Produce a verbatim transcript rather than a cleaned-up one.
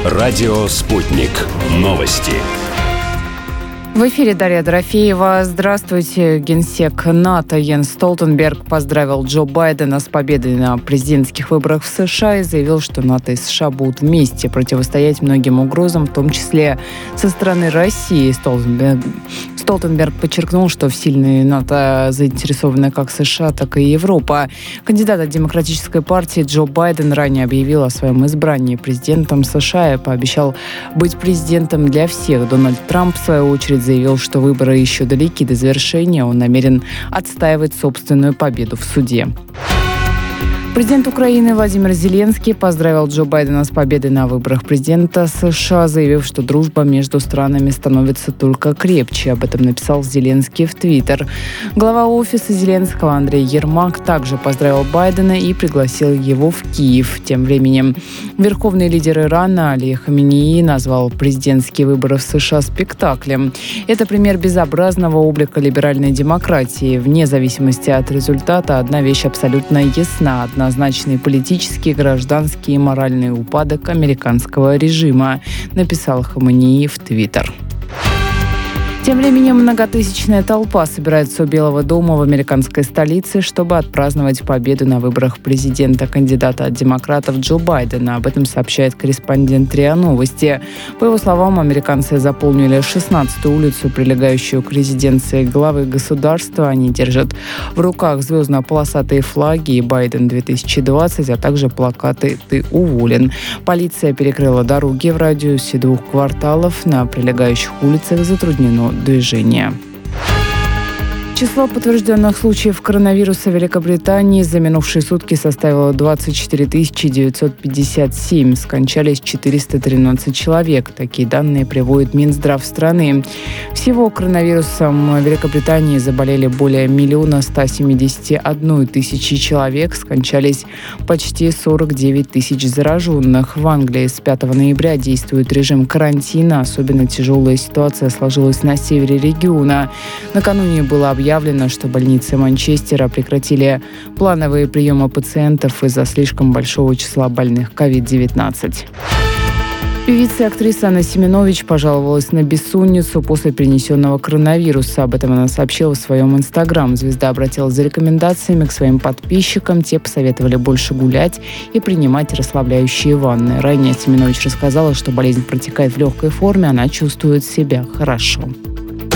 Радио «Спутник». Новости. В эфире Дарья Дорофеева. Здравствуйте. Генсек НАТО Йенс Столтенберг поздравил Джо Байдена с победой на президентских выборах в США и заявил, что НАТО и США будут вместе противостоять многим угрозам, в том числе со стороны России. Столтенберг, Столтенберг подчеркнул, что в сильной НАТО заинтересованы как США, так и Европа. Кандидат от Демократической партии Джо Байден ранее объявил о своем избрании президентом США и пообещал быть президентом для всех. Дональд Трамп, в свою очередь, заявил, что выборы еще далеки до завершения. Он намерен отстаивать собственную победу в суде. Президент Украины Владимир Зеленский поздравил Джо Байдена с победой на выборах президента США, заявив, что дружба между странами становится только крепче. Об этом написал Зеленский в Твиттер. Глава офиса Зеленского Андрей Ермак также поздравил Байдена и пригласил его в Киев. Тем временем верховный лидер Ирана Али Хаменеи назвал президентские выборы в США спектаклем. Это пример безобразного облика либеральной демократии. Вне зависимости от результата одна вещь абсолютно ясна. Однозначный политический, гражданский и моральный упадок американского режима, написал Хаменеи в Твиттер. Тем временем многотысячная толпа собирается у Белого дома в американской столице, чтобы отпраздновать победу на выборах президента кандидата от демократов Джо Байдена. Об этом сообщает корреспондент РИА Новости. По его словам, американцы заполнили шестнадцатую улицу, прилегающую к резиденции главы государства. Они держат в руках звездно-полосатые флаги и «Байден две тысячи двадцать», а также плакаты «Ты уволен». Полиция перекрыла дороги в радиусе двух кварталов. На прилегающих улицах затруднено движения. Число подтвержденных случаев коронавируса в Великобритании за минувшие сутки составило двадцать четыре тысячи девятьсот пятьдесят семь. Скончались четыреста тринадцать человек. Такие данные приводит Минздрав страны. Всего коронавирусом в Великобритании заболели более миллиона ста семидесяти одной тысячи человек. Скончались почти сорок девять тысяч зараженных. В Англии с пятого ноября действует режим карантина. Особенно тяжелая ситуация сложилась на севере региона. Накануне было объявлено, Объявлено, что больницы Манчестера прекратили плановые приемы пациентов из-за слишком большого числа больных ковид девятнадцать. Певица и актриса Анна Семенович пожаловалась на бессонницу после перенесенного коронавируса. Об этом она сообщила в своем инстаграм. Звезда обратилась за рекомендациями к своим подписчикам. Те посоветовали больше гулять и принимать расслабляющие ванны. Ранее Семенович рассказала, что болезнь протекает в легкой форме, она чувствует себя хорошо.